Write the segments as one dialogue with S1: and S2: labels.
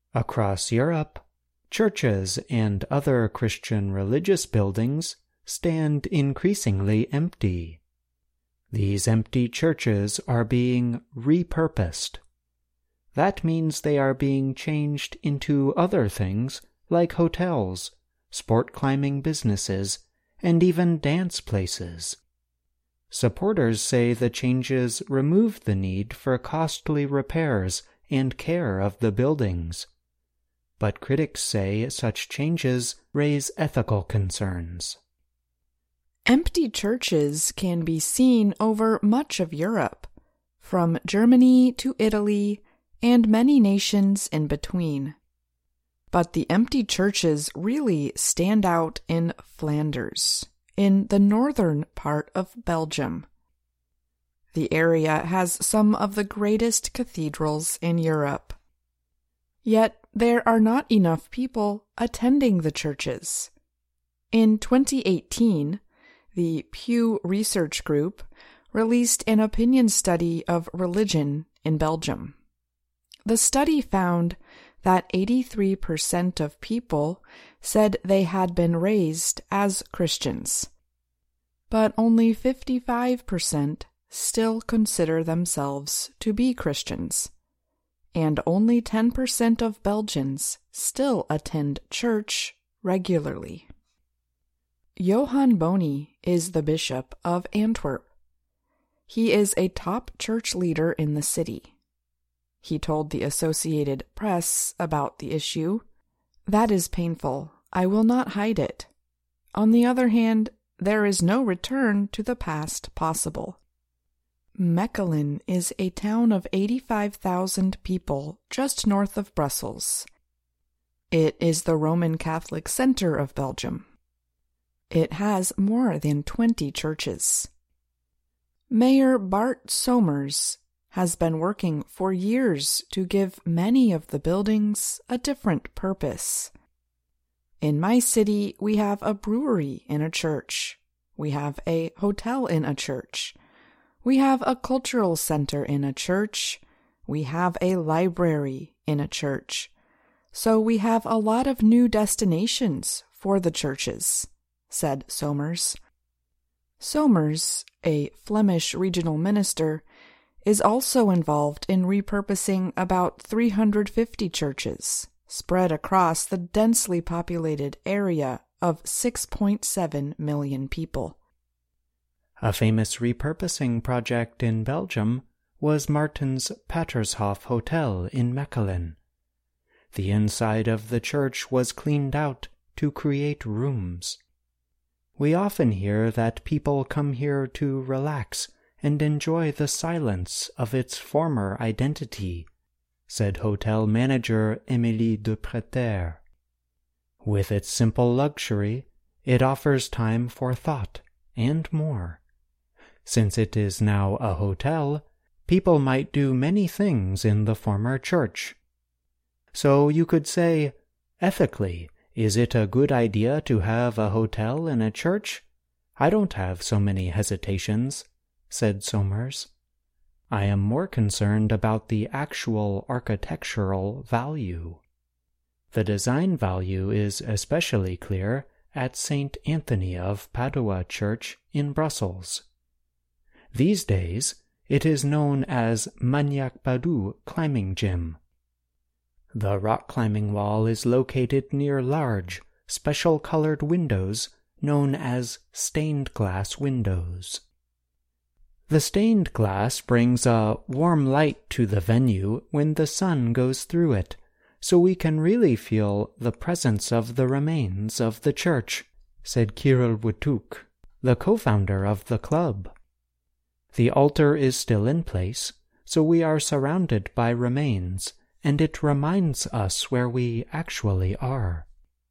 S1: Across Europe, churches and other Christian religious buildings stand increasingly empty. These empty churches are being repurposed. That means they are being changed into other things like hotels, sport climbing businesses, and even dance places. Supporters say the changes remove the need for costly repairs and care of the buildings. But critics say such changes raise ethical concerns.
S2: Empty churches can be seen over much of Europe, from Germany to Italy and many nations in between. But the empty churches really stand out in Flanders, in the northern part of Belgium. The area has some of the greatest cathedrals in Europe. Yet there are not enough people attending the churches. In 2018, the Pew Research Group released an opinion study of religion in Belgium. The study found that 83% of people said they had been raised as Christians, but only 55% still consider themselves to be Christians, and only 10% of Belgians still attend church regularly. Johan Boni is the Bishop of Antwerp. He is a top church leader in the city. He told the Associated Press about the issue, "That is painful. I will not hide it. On the other hand, there is no return to the past possible." Mechelen is a town of 85,000 people just north of Brussels. It is the Roman Catholic center of Belgium. It has more than 20 churches. Mayor Bart Somers has been working for years to give many of the buildings a different purpose. In my city, we have a brewery in a church. We have a hotel in a church. We have a cultural center in a church. We have a library in a church. So we have a lot of new destinations for the churches, said Somers. Somers, a Flemish regional minister, is also involved in repurposing about 350 churches spread across the densely populated area of 6.7 million people.
S1: A famous repurposing project in Belgium was Martin's Patershof Hotel in Mechelen. The inside of the church was cleaned out to create rooms. We often hear that people come here to relax and enjoy the silence of its former identity, said hotel manager Émilie de Preter. With its simple luxury, it offers time for thought and more. Since it is now a hotel, people might do many things in the former church. So you could say, ethically, is it a good idea to have a hotel in a church? I don't have so many hesitations, said Somers. I am more concerned about the actual architectural value. The design value is especially clear at St. Anthony of Padua Church in Brussels. These days, it is known as Magnac Badou Climbing Gym. The rock climbing wall is located near large, special-colored windows known as stained glass windows. The stained glass brings a warm light to the venue when the sun goes through it, so we can really feel the presence of the remains of the church, said Kirill Wutuk, the co-founder of the club. The altar is still in place, so we are surrounded by remains, and it reminds us where we actually are.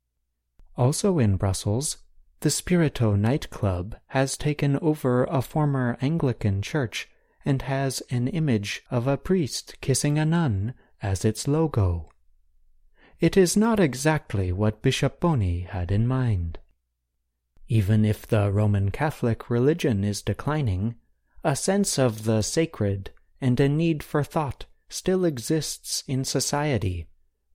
S1: Also in Brussels, the Spirito nightclub has taken over a former Anglican church and has an image of a priest kissing a nun as its logo. It is not exactly what Bishop Boni had in mind. Even if the Roman Catholic religion is declining, a sense of the sacred and a need for thought still exists in society,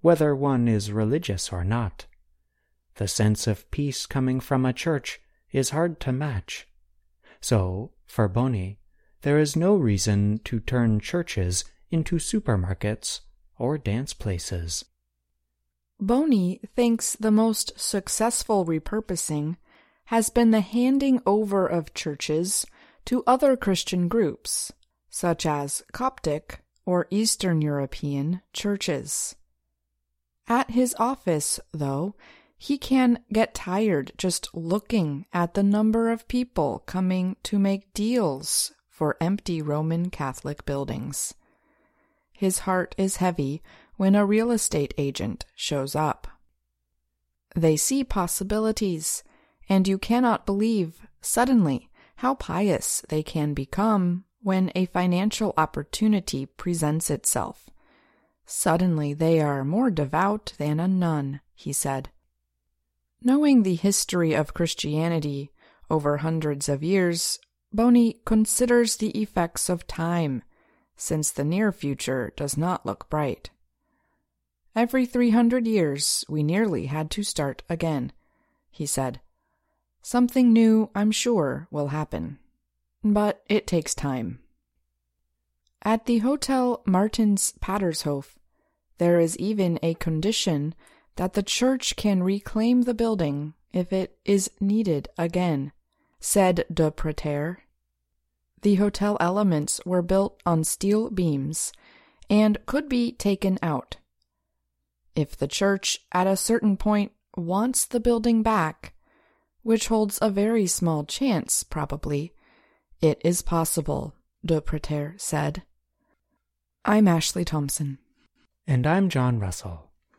S1: whether one is religious or not. The sense of peace coming from a church is hard to match. So, for Boni, there is no reason to turn churches into supermarkets or dance places.
S2: Boni thinks the most successful repurposing has been the handing over of churches to other Christian groups, such as Coptic or Eastern European churches. At his office, though, he can get tired just looking at the number of people coming to make deals for empty Roman Catholic buildings. His heart is heavy when a real estate agent shows up. They see possibilities, and you cannot believe, suddenly, how pious they can become when a financial opportunity presents itself. Suddenly they are more devout than a nun, he said. Knowing the history of Christianity over hundreds of years, Boni considers the effects of time, since the near future does not look bright. Every 300 years we nearly had to start again, he said. Something new, I'm sure, will happen, but it takes time. At the Hotel Martens Patershof, there is even a condition that the church can reclaim the building if it is needed again, said de Preter. The hotel elements were built on steel beams and could be taken out. If the church at a certain point wants the building back, which holds a very small chance, probably, it is possible, de Preter said. I'm Ashley Thompson.
S1: And I'm John Russell.